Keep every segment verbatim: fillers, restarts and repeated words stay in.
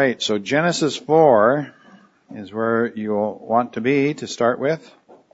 right, so Genesis four is where you'll want to be to start with.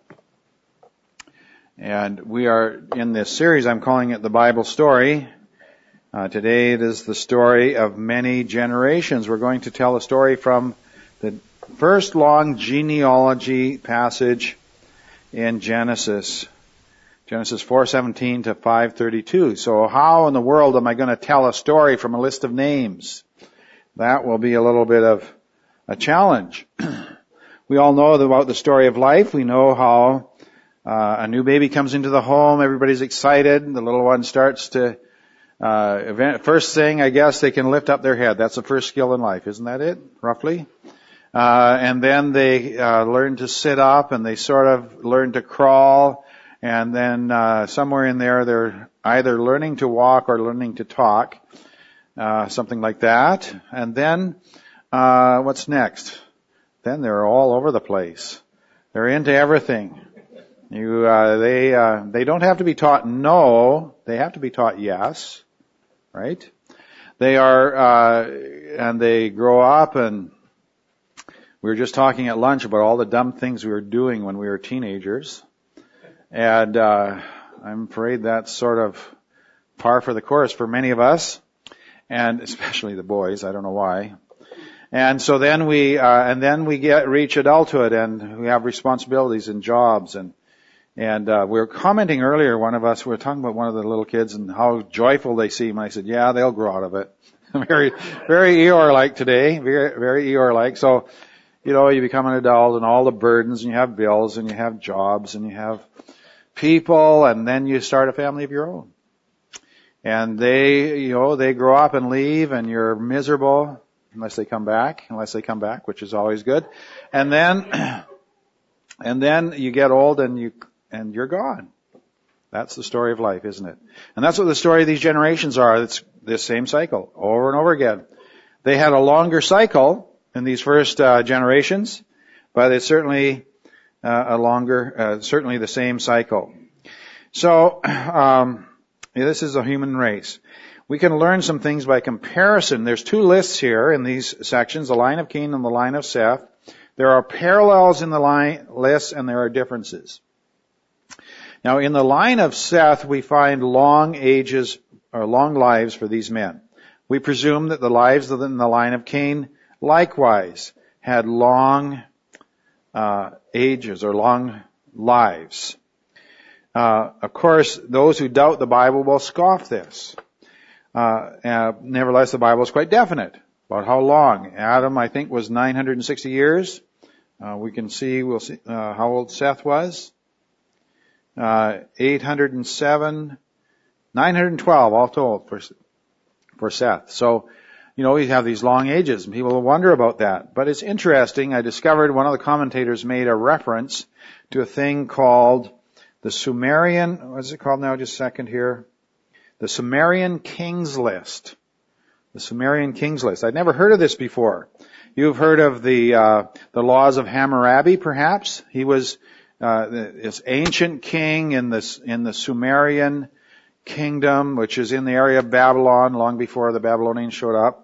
And we are in this series, I'm calling it the Bible Story. Uh, today it is the story of many generations. We're going to tell a story from the first long genealogy passage in Genesis. Genesis four seventeen to five thirty-two. So how in the world am I going to tell a story from a list of names? That will be a little bit of a challenge. We all know about the story of life. We know how uh, a new baby comes into the home. Everybody's excited. The little one starts to, uh, event, first thing, I guess, they can lift up their head. That's the first skill in life. Isn't that it, roughly? Uh, and then they uh, learn to sit up, and they sort of learn to crawl. And then uh, somewhere in there, they're either learning to walk or learning to talk, uh, something like that. And then uh, what's next? Then they're all over the place. They're into everything. You, uh, they, uh, they don't have to be taught no. They have to be taught yes, right? They are, uh, and they grow up, and we were just talking at lunch about all the dumb things we were doing when we were teenagers. And uh I'm afraid that's sort of par for the course for many of us, and especially the boys. I don't know why. And so then we uh and then we get reach adulthood, and we have responsibilities and jobs, and and uh we were commenting earlier. One of us we were talking about one of the little kids and how joyful they seem. I said, "Yeah, they'll grow out of it." very, very Eeyore-like today. Very, very Eeyore-like. So, you know, you become an adult, and all the burdens, and you have bills, and you have jobs, and you have people, and then you start a family of your own. And they, you know, they grow up and leave, and you're miserable unless they come back, unless they come back, which is always good. And then, and then you get old and you, and you're gone. That's the story of life, isn't it? And that's what the story of these generations are. It's this same cycle over and over again. They had a longer cycle in these first uh, generations, but it's certainly Uh, a longer, uh, certainly the same cycle. So, um, yeah, this is a human race. We can learn some things by comparison. There's two lists here in these sections, the line of Cain and the line of Seth. There are parallels in the line lists, and there are differences. Now, in the line of Seth, we find long ages, or long lives for these men. We presume that the lives in the line of Cain likewise had long Uh, ages or long lives. Uh, of course, those who doubt the Bible will scoff this. Uh, uh, nevertheless, the Bible is quite definite about how long. Adam, I think, was nine hundred sixty years. Uh, we can see, we'll see uh, how old Seth was. Uh, eight hundred seven, nine hundred twelve all told for, for Seth. So, you know, we have these long ages, and people will wonder about that. But it's interesting. I discovered one of the commentators made a reference to a thing called the Sumerian, what is it called now? Just a second here. The Sumerian Kings List. The Sumerian Kings List. I'd never heard of this before. You've heard of the, uh, the laws of Hammurabi, perhaps? He was, uh, this ancient king in this, in the Sumerian kingdom, which is in the area of Babylon long before the Babylonians showed up.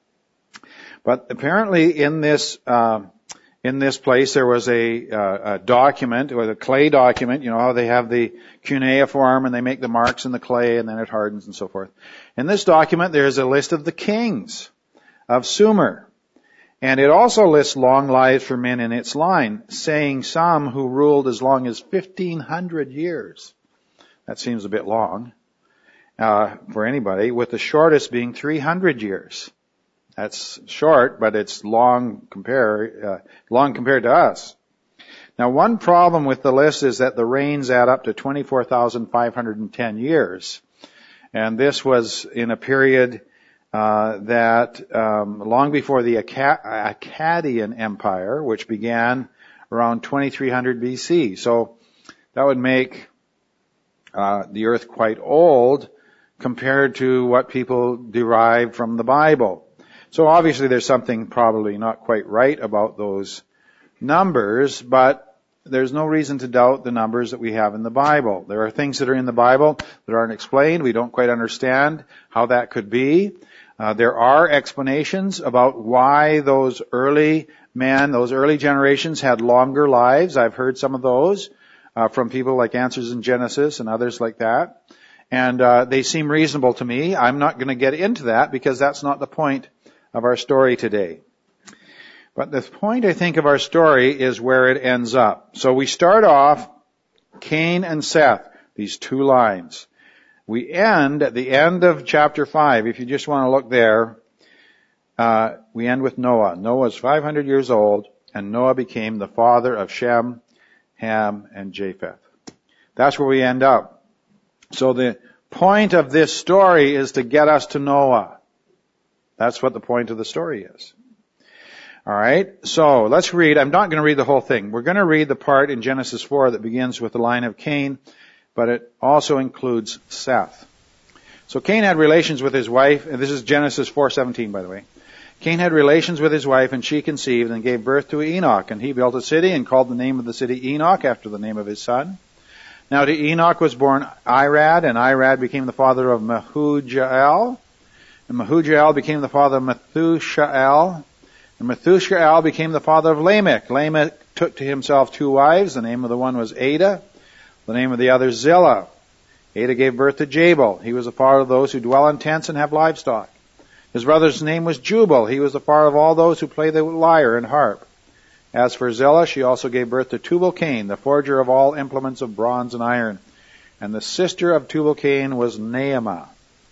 But apparently in this, uh, in this place there was a, uh, a document, or a clay document. You know how they have the cuneiform and they make the marks in the clay and then it hardens and so forth. In this document there's a list of the kings of Sumer. And it also lists long lives for men in its line, saying some who ruled as long as fifteen hundred years. That seems a bit long, uh, for anybody, with the shortest being three hundred years. That's short, but it's long compare, uh, long compared to us. Now, one problem with the list is that the reigns add up to twenty-four thousand five hundred ten years. And this was in a period, uh, that, um, long before the Akkadian Empire, which began around twenty-three hundred B C. So, that would make, uh, the earth quite old compared to what people derive from the Bible. So obviously there's something probably not quite right about those numbers, but there's no reason to doubt the numbers that we have in the Bible. There are things that are in the Bible that aren't explained. We don't quite understand how that could be. Uh, there are explanations about why those early men, those early generations had longer lives. I've heard some of those uh, from people like Answers in Genesis and others like that. And uh, they seem reasonable to me. I'm not going to get into that because that's not the point of our story today. But the point, I think, of our story is where it ends up. So we start off Cain and Seth, these two lines. We end at the end of chapter five, if you just want to look there, uh, we end with Noah. Noah is five hundred years old, and Noah became the father of Shem, Ham, and Japheth. That's where we end up. So the point of this story is to get us to Noah. That's what the point of the story is. All right, so let's read. I'm not going to read the whole thing. We're going to read the part in Genesis four that begins with the line of Cain, but it also includes Seth. So Cain had relations with his wife, and this is Genesis four seventeen, by the way. Cain had relations with his wife, and she conceived and gave birth to Enoch, and he built a city and called the name of the city Enoch after the name of his son. Now to Enoch was born Irad, and Irad became the father of Mehujael, and Mehujael became the father of Methushael, and Methushael became the father of Lamech. Lamech took to himself two wives. The name of the one was Ada, the name of the other Zillah. Ada gave birth to Jabal. He was the father of those who dwell in tents and have livestock. His brother's name was Jubal. He was the father of all those who play the lyre and harp. As for Zillah, she also gave birth to Tubal-Cain, the forger of all implements of bronze and iron. And the sister of Tubal-Cain was Naamah.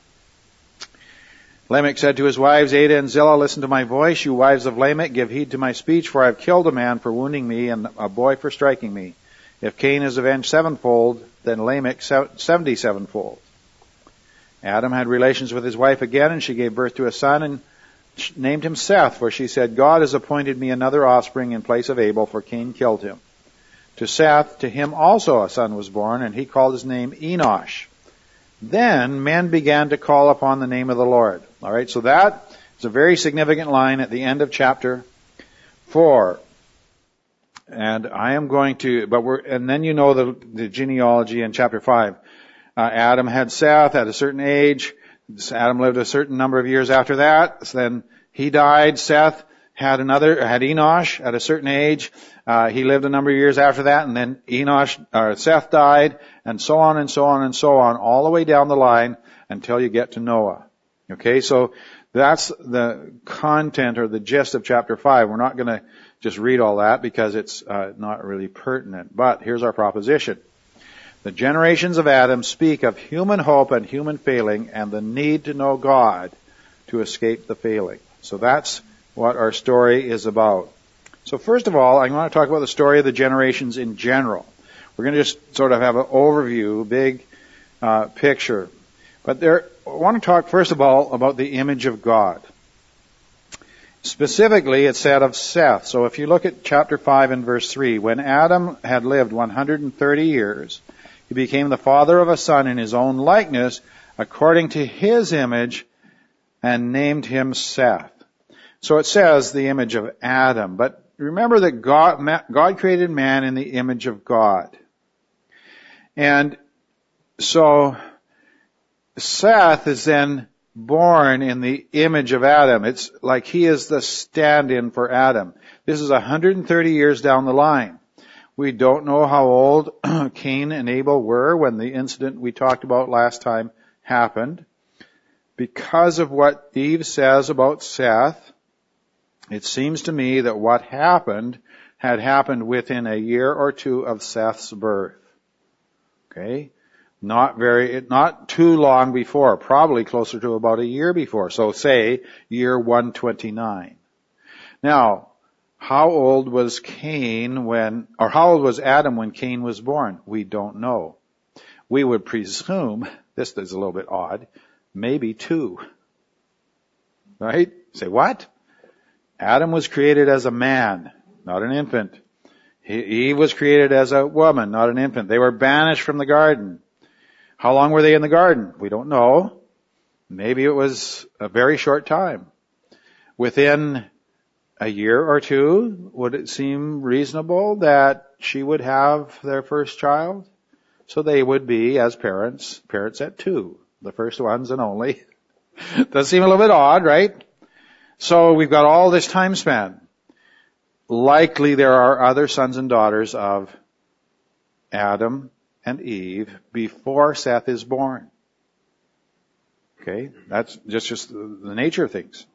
Lamech said to his wives, Ada and Zillah, listen to my voice. You wives of Lamech, give heed to my speech, for I have killed a man for wounding me and a boy for striking me. If Cain is avenged sevenfold, then Lamech seventy-sevenfold. Adam had relations with his wife again, and she gave birth to a son and named him Seth, for she said, God has appointed me another offspring in place of Abel, for Cain killed him. To Seth, to him also a son was born, and he called his name Enosh. Then men began to call upon the name of the Lord. All right, so that is a very significant line at the end of chapter four. And I am going to, but we're, and then you know the, the genealogy in chapter five. Uh, Adam had Seth at a certain age. Adam lived a certain number of years after that. So then he died. Seth had another, had Enosh at a certain age. Uh, he lived a number of years after that, and then Enosh, or Seth died, and so on and so on and so on, all the way down the line until you get to Noah. Okay, so that's the content or the gist of chapter five. We're not going to just read all that because it's uh, not really pertinent. But here's our proposition. The generations of Adam speak of human hope and human failing and the need to know God to escape the failing. So that's what our story is about. So first of all, I want to talk about the story of the generations in general. We're going to just sort of have an overview, big uh, picture. But there, I want to talk first of all about the image of God. Specifically, it's said of Seth. So if you look at chapter five and verse three, when Adam had lived one hundred thirty years, he became the father of a son in his own likeness, according to his image, and named him Seth. So it says the image of Adam. But remember that God, God created man in the image of God. And so Seth is then born in the image of Adam. It's like he is the stand-in for Adam. This is one hundred thirty years down the line. We don't know how old Cain and Abel were when the incident we talked about last time happened. Because of what Eve says about Seth, it seems to me that what happened had happened within a year or two of Seth's birth. Okay? Not very, not too long before, probably closer to about a year before. So say year one twenty-nine. Now, how old was Cain when, or how old was Adam when Cain was born? We don't know. We would presume, this is a little bit odd, maybe two. Right? Say what? Adam was created as a man, not an infant. Eve was created as a woman, not an infant. They were banished from the garden. How long were they in the garden? We don't know. Maybe it was a very short time. Within a year or two, would it seem reasonable that she would have their first child? So they would be, as parents, parents at two, the first ones and only. Does seem a little bit odd, right? So we've got all this time span. Likely there are other sons and daughters of Adam and Eve before Seth is born. Okay, that's just, just the nature of things.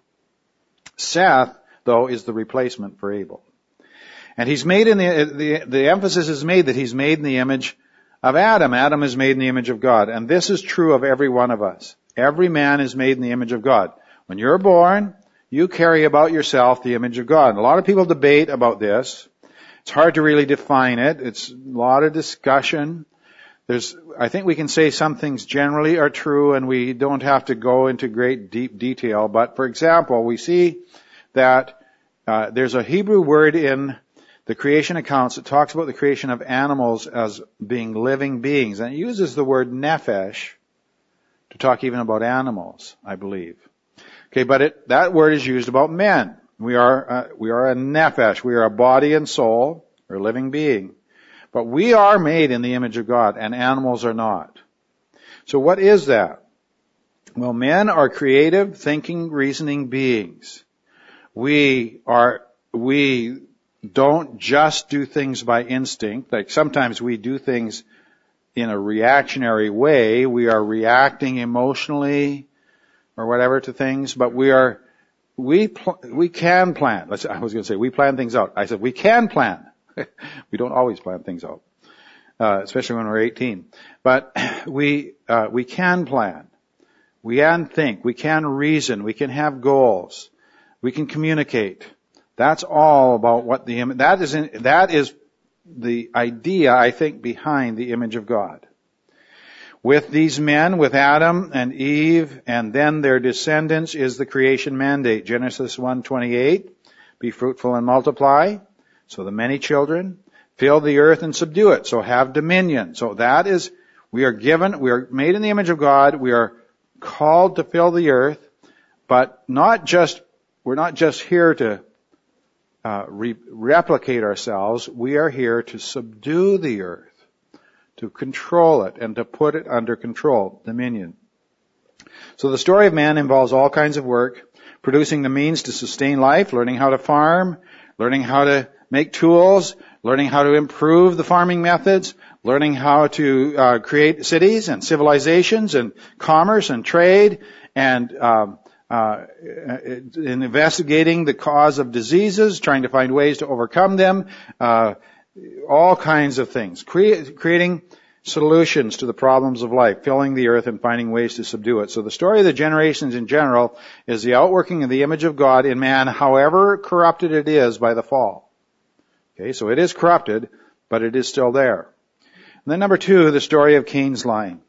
Seth, though, is the replacement for Abel. And he's made in the, the, the emphasis is made that he's made in the image of Adam. Adam is made in the image of God. And this is true of every one of us. Every man is made in the image of God. When you're born, you carry about yourself the image of God. And a lot of people debate about this. It's hard to really define it. It's a lot of discussion. There's, I think we can say some things generally are true and we don't have to go into great deep detail. But for example, we see that uh, there's a Hebrew word in the creation accounts that talks about the creation of animals as being living beings. And it uses the word nephesh to talk even about animals, I believe. Okay, but it, that word is used about men. We are, uh, we are a nephesh. We are a body and soul, or a living being. But we are made in the image of God, and animals are not. So what is that? Well, men are creative, thinking, reasoning beings. We are, we don't just do things by instinct. Like sometimes we do things in a reactionary way. We are reacting emotionally or whatever to things, but we are, we, pl- we can plan. Let's, I was going to say we plan things out. I said we can plan. We don't always plan things out, uh, especially when we're eighteen. But we, uh, we can plan. We can think. We can reason. We can have goals. We can communicate. That's all about what the image, that is, in, that is the idea, I think, behind the image of God. With these men, with Adam and Eve, and then their descendants, is the creation mandate. Genesis one twenty-eight, be fruitful and multiply. So the many children, fill the earth and subdue it. So have dominion. So that is, we are given, we are made in the image of God. We are called to fill the earth, but not just, we're not just here to uh, re- replicate ourselves. We are here to subdue the earth, to control it, and to put it under control, dominion. So the story of man involves all kinds of work, producing the means to sustain life, learning how to farm, learning how to make tools, learning how to improve the farming methods, learning how to uh, create cities and civilizations and commerce and trade, and um, uh, in investigating the cause of diseases, trying to find ways to overcome them, uh, all kinds of things, Cre- creating solutions to the problems of life, filling the earth and finding ways to subdue it. So the story of the generations in general is the outworking of the image of God in man, however corrupted it is by the fall. Okay, so it is corrupted, but it is still there. And then number two, the story of Cain's line.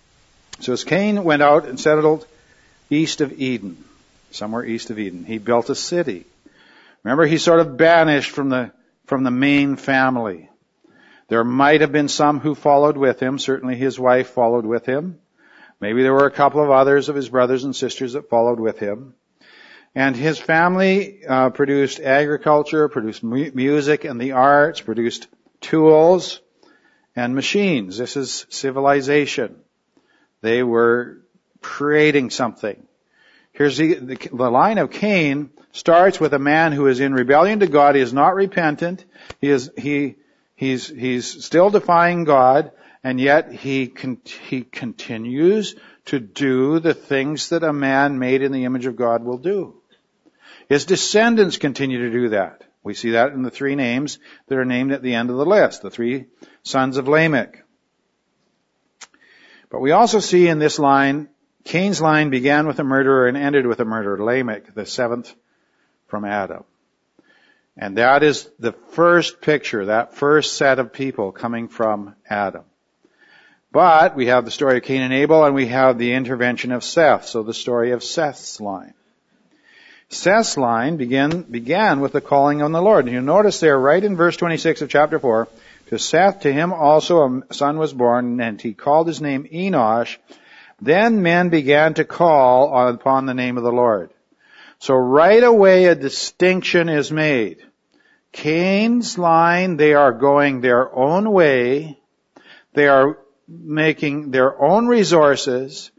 So as Cain went out and settled east of Eden, somewhere east of Eden, he built a city. Remember, he's sort of banished from the, from the main family. There might have been some who followed with him. Certainly his wife followed with him. Maybe there were a couple of others of his brothers and sisters that followed with him. And his family uh, produced agriculture, produced mu- music and the arts, produced tools and machines. This is civilization. They were creating something. Here's the, the, the line of Cain starts with a man who is in rebellion to God. He is not repentant. He is he he's he's still defying God, and yet he con- he continues to do the things that a man made in the image of God will do. His descendants continue to do that. We see that in the three names that are named at the end of the list, the three sons of Lamech. But we also see in this line, Cain's line began with a murderer and ended with a murderer, Lamech, the seventh from Adam. And that is the first picture, that first set of people coming from Adam. But we have the story of Cain and Abel, and we have the intervention of Seth, so the story of Seth's line. Seth's line began, began with the calling on the Lord. And you notice there, right in verse twenty-six of chapter four, to Seth, to him also a son was born, and he called his name Enosh. Then men began to call upon the name of the Lord. So right away a distinction is made. Cain's line, they are going their own way. They are making their own resources.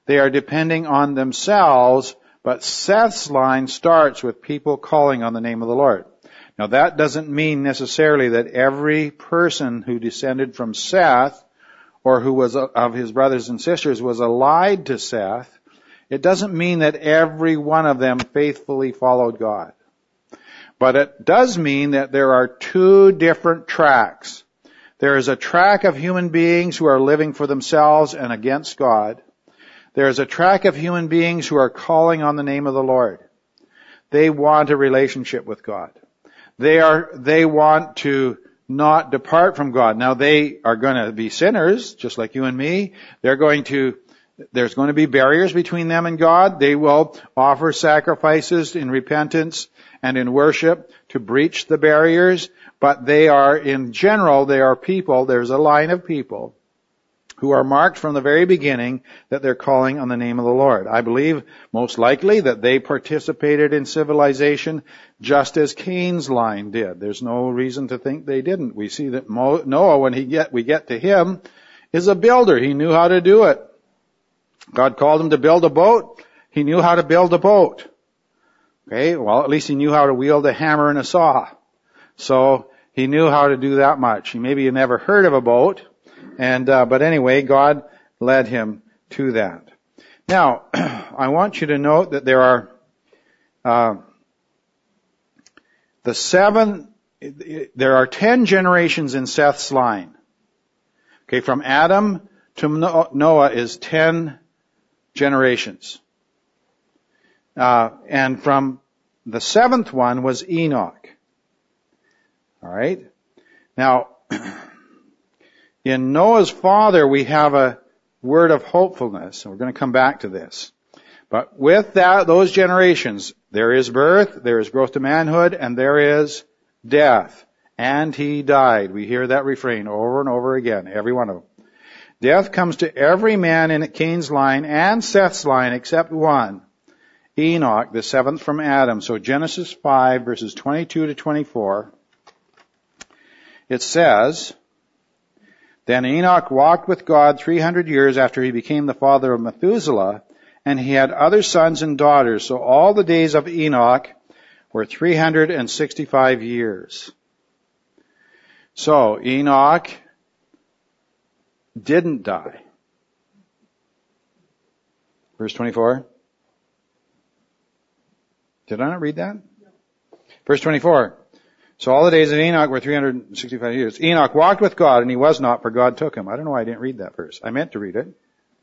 They are depending on themselves, but Seth's line starts with people calling on the name of the Lord. Now that doesn't mean necessarily that every person who descended from Seth or who was of his brothers and sisters was allied to Seth. It doesn't mean that every one of them faithfully followed God. But it does mean that there are two different tracks. There is a track of human beings who are living for themselves and against God. There is a track of human beings who are calling on the name of the Lord. They want a relationship with God. They are, they want to not depart from God. Now they are going to be sinners, just like you and me. They're going to, there's going to be barriers between them and God. They will offer sacrifices in repentance and in worship to breach the barriers. But they are, in general, they are people, there's a line of people who are marked from the very beginning that they're calling on the name of the Lord. I believe most likely that they participated in civilization just as Cain's line did. There's no reason to think they didn't. We see that Noah, when he get, we get to him, is a builder. He knew how to do it. God called him to build a boat. He knew how to build a boat. Okay, well, at least he knew how to wield a hammer and a saw. So he knew how to do that much. He maybe had never heard of a boat. And, uh, but anyway, God led him to that. Now, I want you to note that there are, uh, the seven, there are ten generations in Seth's line. Okay, from Adam to Noah is ten generations. Uh, and from the seventh one was Enoch. Alright? Now, in Noah's father, we have a word of hopefulness, and we're going to come back to this. But with that, those generations, there is birth, there is growth to manhood, and there is death. And he died. We hear that refrain over and over again, every one of them. Death comes to every man in Cain's line and Seth's line except one, Enoch, the seventh from Adam. So Genesis five, verses twenty-two to twenty-four, it says, Then Enoch walked with God three hundred years after he became the father of Methuselah, and he had other sons and daughters. So all the days of Enoch were three hundred sixty-five years. So Enoch didn't die. Verse twenty-four. Did I not read that? Verse twenty-four. So all the days of Enoch were three hundred sixty-five years. Enoch walked with God, and he was not, for God took him. I don't know why I didn't read that verse. I meant to read it.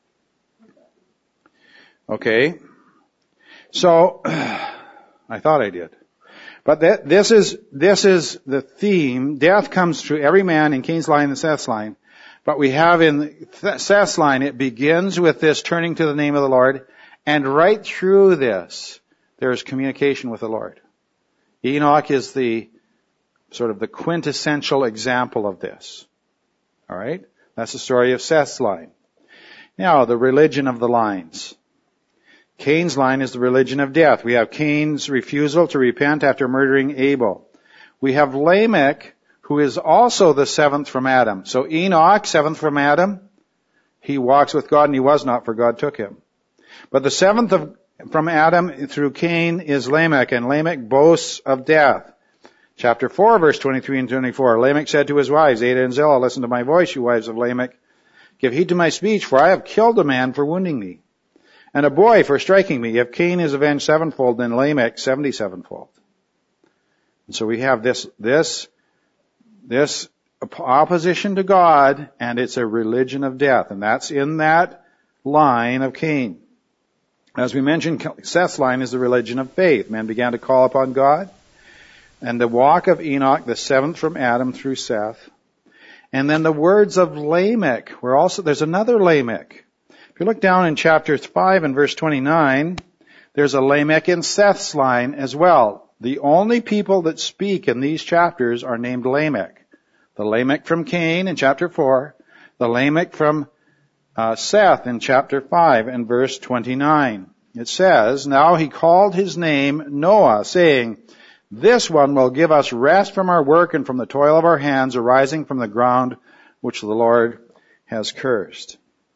Okay. So, I thought I did. But that, this is, this is the theme. Death comes to every man in Cain's line and Seth's line. But we have in Seth's line, it begins with this turning to the name of the Lord. And right through this, there is communication with the Lord. Enoch is the sort of the quintessential example of this. All right? That's the story of Seth's line. Now, the religion of the lines. Cain's line is the religion of death. We have Cain's refusal to repent after murdering Abel. We have Lamech, who is also the seventh from Adam. So Enoch, seventh from Adam, he walks with God and he was not, for God took him. But the seventh of, from Adam through Cain is Lamech, and Lamech boasts of death. Chapter four, verse twenty-three and twenty-four. Lamech said to his wives, Adah and Zillah, listen to my voice, you wives of Lamech. Give heed to my speech, for I have killed a man for wounding me, and a boy for striking me. If Cain is avenged sevenfold, then Lamech seventy-sevenfold. And so we have this, this, this opposition to God, and it's a religion of death, and that's in that line of Cain. As we mentioned, Seth's line is the religion of faith. Men began to call upon God. And the walk of Enoch, the seventh from Adam through Seth. And then the words of Lamech were also, there's another Lamech. If you look down in chapter five and verse twenty-nine, there's a Lamech in Seth's line as well. The only people that speak in these chapters are named Lamech. The Lamech from Cain in chapter four, the Lamech from uh, Seth in chapter five and verse twenty-nine. It says, Now he called his name Noah, saying, This one will give us rest from our work and from the toil of our hands arising from the ground which the Lord has cursed.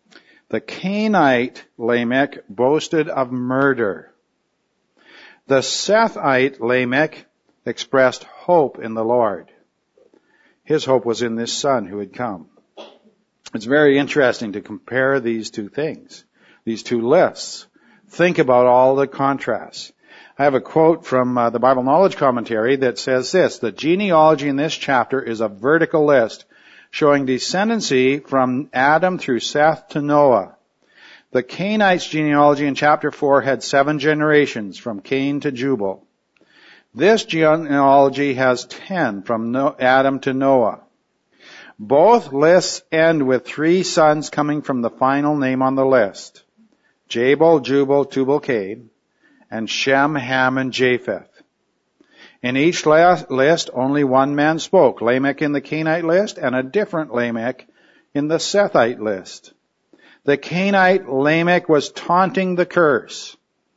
The Cainite Lamech boasted of murder. The Sethite Lamech expressed hope in the Lord. His hope was in this son who had come. It's very interesting to compare these two things, these two lists. Think about all the contrasts. I have a quote from uh, the Bible Knowledge Commentary that says this: the genealogy in this chapter is a vertical list showing descendancy from Adam through Seth to Noah. The Cainites' genealogy in chapter four had seven generations from Cain to Jubal. This genealogy has ten from Adam to Noah. Both lists end with three sons coming from the final name on the list: Jabal, Jubal, Tubal-Cain, and Shem, Ham, and Japheth. In each list, only one man spoke, Lamech in the Cainite list and a different Lamech in the Sethite list. The Cainite Lamech was taunting the curse.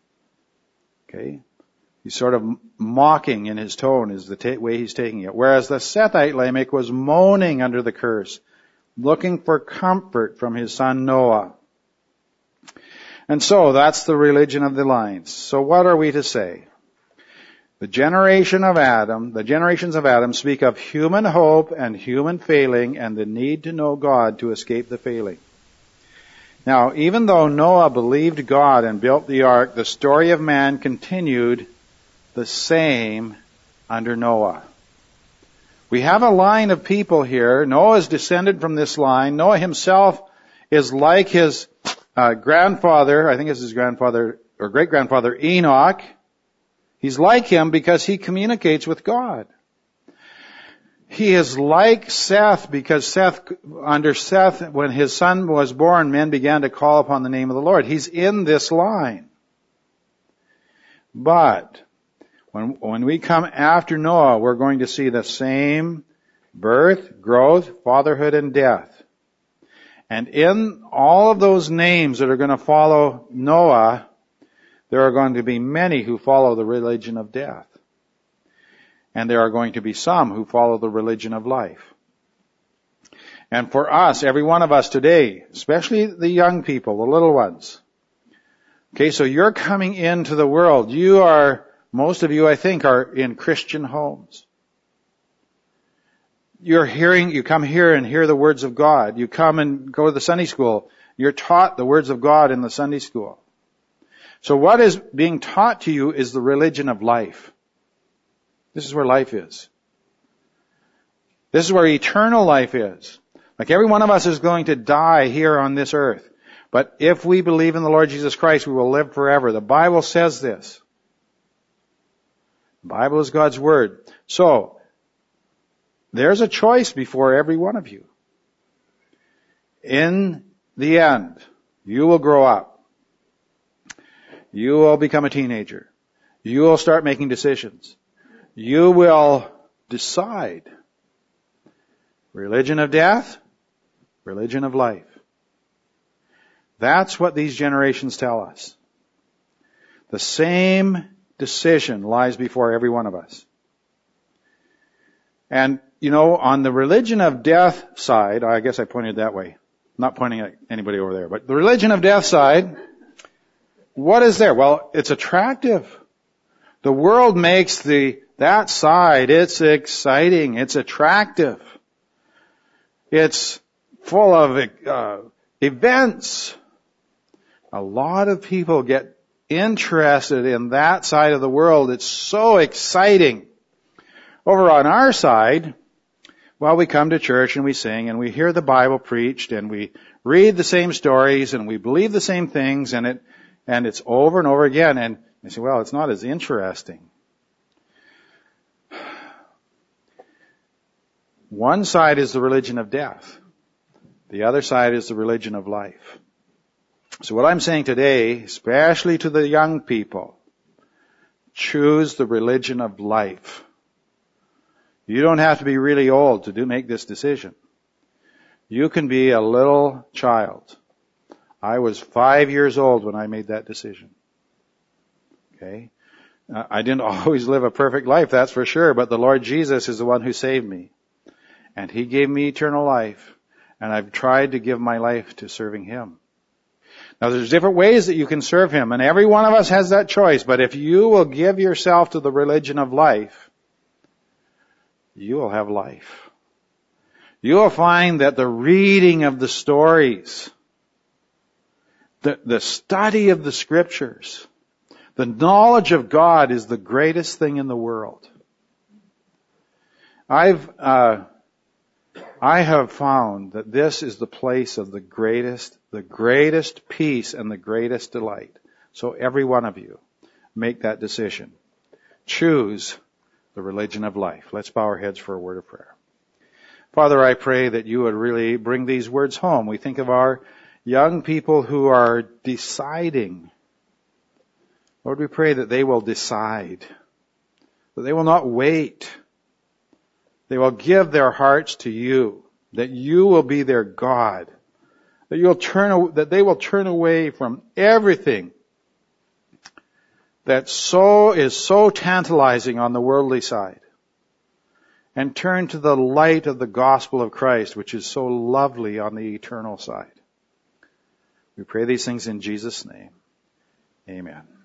Okay? He's sort of mocking in his tone is the ta- way he's taking it. Whereas the Sethite Lamech was moaning under the curse, looking for comfort from his son Noah. And so that's the religion of the lines. So what are we to say? The generation of Adam, the generations of Adam speak of human hope and human failing and the need to know God to escape the failing. Now, even though Noah believed God and built the ark, the story of man continued the same under Noah. We have a line of people here. Noah is descended from this line. Noah himself is like his uh, grandfather, I think it's his grandfather or great-grandfather Enoch. He's like him because he communicates with God. He is like Seth because Seth, under Seth, when his son was born, men began to call upon the name of the Lord. He's in this line. But when, when we come after Noah, we're going to see the same birth, growth, fatherhood, and death. And in all of those names that are going to follow Noah, there are going to be many who follow the religion of death. And there are going to be some who follow the religion of life. And for us, every one of us today, especially the young people, the little ones. Okay, so you're coming into the world. You are, most of you, I think, are in Christian homes. You're hearing, you come here and hear the words of God. You come and go to the Sunday school. You're taught the words of God in the Sunday school. So what is being taught to you is the religion of life. This is where life is. This is where eternal life is. Like every one of us is going to die here on this earth. But if we believe in the Lord Jesus Christ, we will live forever. The Bible says this. The Bible is God's Word. So, there's a choice before every one of you. In the end, you will grow up. You will become a teenager. You will start making decisions. You will decide. Religion of death, religion of life. That's what these generations tell us. The same decision lies before every one of us. And, you know, on the religion of death side, I guess I pointed that way. I'm not pointing at anybody over there, but the religion of death side, what is there? Well, it's attractive. The world makes the that side, it's exciting, it's attractive. It's full of uh, events. A lot of people get interested in that side of the world. It's so exciting. Over on our side, well, we come to church and we sing and we hear the Bible preached and we read the same stories and we believe the same things and it and it's over and over again. And you say, well, it's not as interesting. One side is the religion of death. The other side is the religion of life. So what I'm saying today, especially to the young people, choose the religion of life. You don't have to be really old to do make this decision. You can be a little child. I was five years old when I made that decision. Okay? I didn't always live a perfect life, that's for sure, but the Lord Jesus is the one who saved me. And He gave me eternal life, and I've tried to give my life to serving Him. Now there's different ways that you can serve Him, and every one of us has that choice, but if you will give yourself to the religion of life, you will have life. You will find that the reading of the stories, the, the study of the Scriptures, the knowledge of God is the greatest thing in the world. I've, uh, I have found that this is the place of the greatest, the greatest peace and the greatest delight. So every one of you, make that decision. Choose the religion of life. Let's bow our heads for a word of prayer. Father, I pray that you would really bring these words home. We think of our young people who are deciding. Lord, we pray that they will decide, that they will not wait. They will give their hearts to you, that you will be their God, that you'll turn, that they will turn away from everything that so is so tantalizing on the worldly side, and turn to the light of the gospel of Christ, which is so lovely on the eternal side. We pray these things in Jesus' name. Amen.